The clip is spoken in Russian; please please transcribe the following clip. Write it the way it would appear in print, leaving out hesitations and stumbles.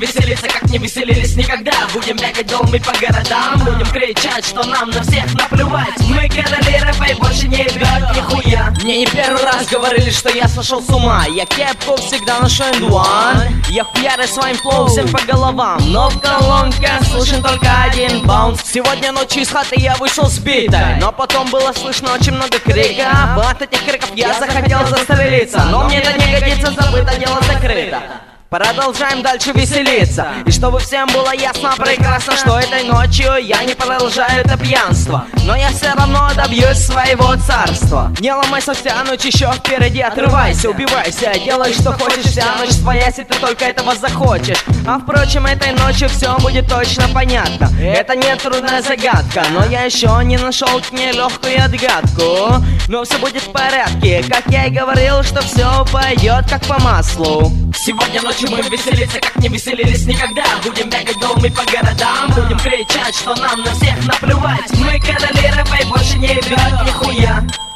веселиться, как не веселились никогда. Будем бегать голыми по городам, будем кричать, что нам на всех наплевать. Мы короли рэпа и больше не играют нихуя. Мне не первый раз говорили, что я сошел с ума. Я кепку всегда ношу N1. Я хуярю своим флоу всем по головам, но в колонках слышен только один баунс. Сегодня ночью из хаты я вышел сбитой, но потом было слышно очень много криков. От этих криков я захотел застрелиться, но мне это не годится, забыто, дело закрыто. Продолжаем дальше веселиться. И чтобы всем было ясно прекрасно, что этой ночью я не продолжаю это пьянство, но я все равно добьюсь своего царства. Не ломайся, вся ночь еще впереди. Отрывайся, убивайся, делай что хочешь. Вся ночь твоя, если ты только этого захочешь. А впрочем, этой ночью все будет точно понятно. Это не трудная загадка, но я еще не нашел к ней легкую отгадку. Но все будет в порядке, как я и говорил, что все пойдет как по маслу. Сегодня ночью мы веселиться, как не веселились никогда. Будем бегать голыми по городам, будем кричать, что нам на всех наплевать. Мы короли рэпа и больше не играют нихуя.